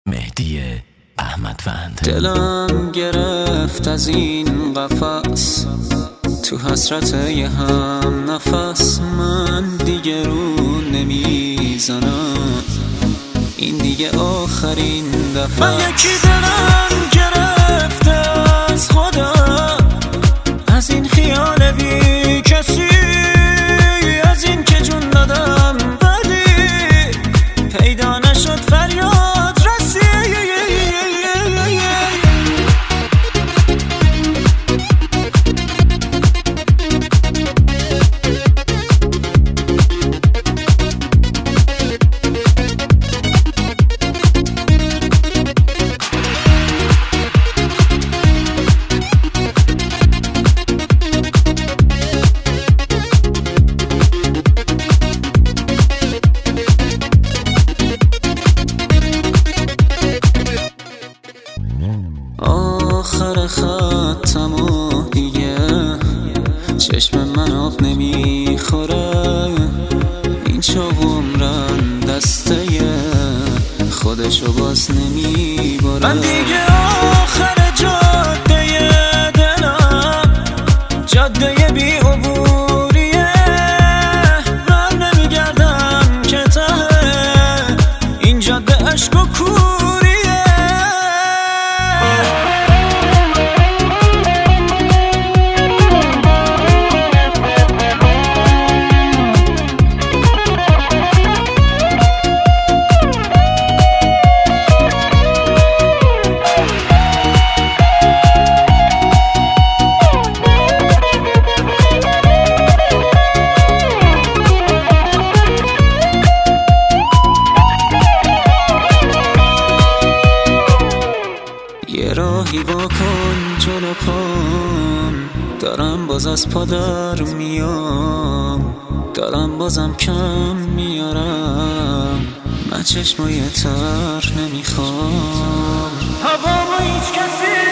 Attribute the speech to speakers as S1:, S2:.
S1: مهدی احمدوند.
S2: دلم گرفت از این قفس، تو حسرت یه هم نفس. من دیگه رو نمیزنم، این دیگه آخرین دفعه. من یکی دلم گرفته از خودم، از این خیال بی کسی، از این که جون دادم ولی پیدا نشد فریاد رسی. آخر خطم و دیگه چشم من آب نمیخوره، این عمرم دسته خودشو باز نمیبره. من دیگه آخر جاده دلم، جاده بی عبوریه، من نمیگردم که ته این جاده عشق و کوریه. یه راهی واکن جلو پام، دارم باز از پا در میام، دارم بازم کم میارم، من چشمای تر نمیخوام. هوا با هیچ کسی